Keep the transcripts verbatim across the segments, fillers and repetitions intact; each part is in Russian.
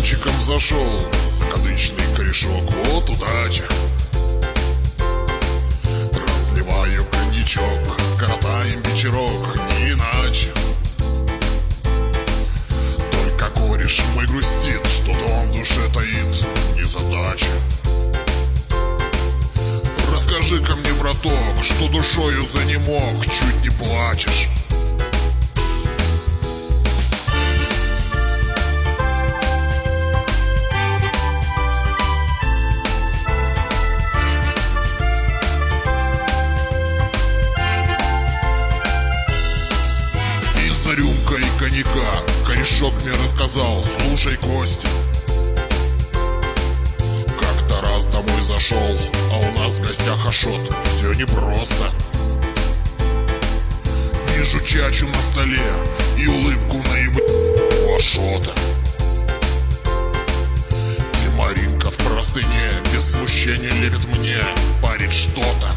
мальчиком зашел, закадычный корешок, вот удача. Разливаю коньячок, скоротаем вечерок, не иначе. Только кореш мой грустит, что-то он в душе таит, незадача. Расскажи-ка мне, браток, что душою занемог, чуть не плачешь. И за рюмкой коньяка корешок мне рассказал: слушай, Костя, как-то раз домой зашел, а у нас в гостях Ашот. Все непросто. Вижу чачу на столе и улыбку на еб... у Ашота. И Маринка в простыне без смущения лепит мне, парит что-то.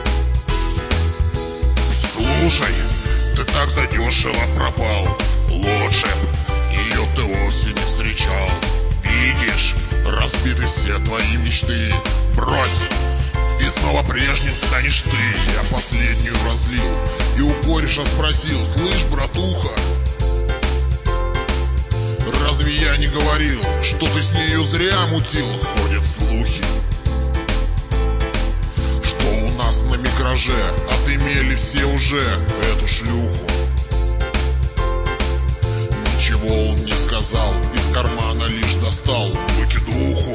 Слушай, ты так задешево пропал, лучше б ее ты вовсе не встречал. Видишь, разбиты все твои мечты. Брось, и снова прежним станешь ты. Я последнюю разлил и у кореша спросил: слышь, братуха, разве я не говорил, что ты с нею зря мутил? Ходят слухи, что у нас на микраже отымели все уже эту шлюху. Ничего он не сказал, из кармана лишь достал выкидуху.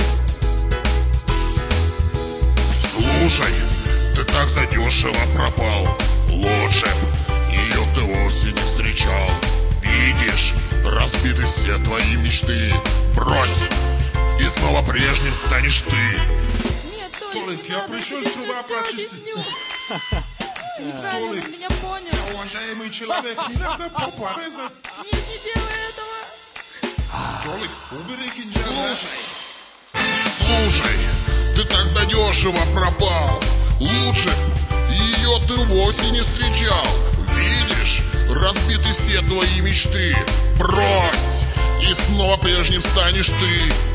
Слушай, ты так задешево пропал, лучше б ее ты вовсе не встречал. Видишь, разбиты все твои мечты. Брось, и снова прежним станешь ты. Нет, Толик, Толик, не я надо, пришел я тебе сюда всё прочистить. объясню. Неправильно, Толик. ты меня понял. Уважаемый человек, не надо порезать. Нет, не делай этого. Толик, убери кинжал. Слушай, слушай, ты так задешево пропал, лучше ее ты вовсе не встречал. Видишь, разбиты все твои мечты. Брось, и снова прежним станешь ты.